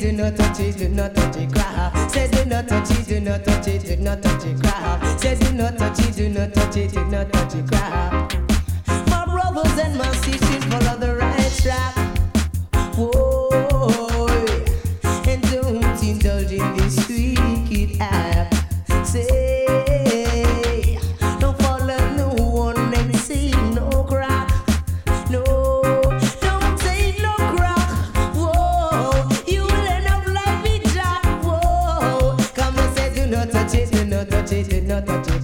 do not touch it, do not touch it, crap. Say do not touch it, do not touch it, do not touch it, crap. Say do not touch it, do not touch it, do not touch it, crap. My brothers and my sisters follow the right track. Whoa, and don't indulge in this wicked act. Say, don't follow no one and say no crack. No, don't take no crack. Whoa, you will end up like me, Jack. Whoa, come and say do not touch it, do not touch it, do not touch it.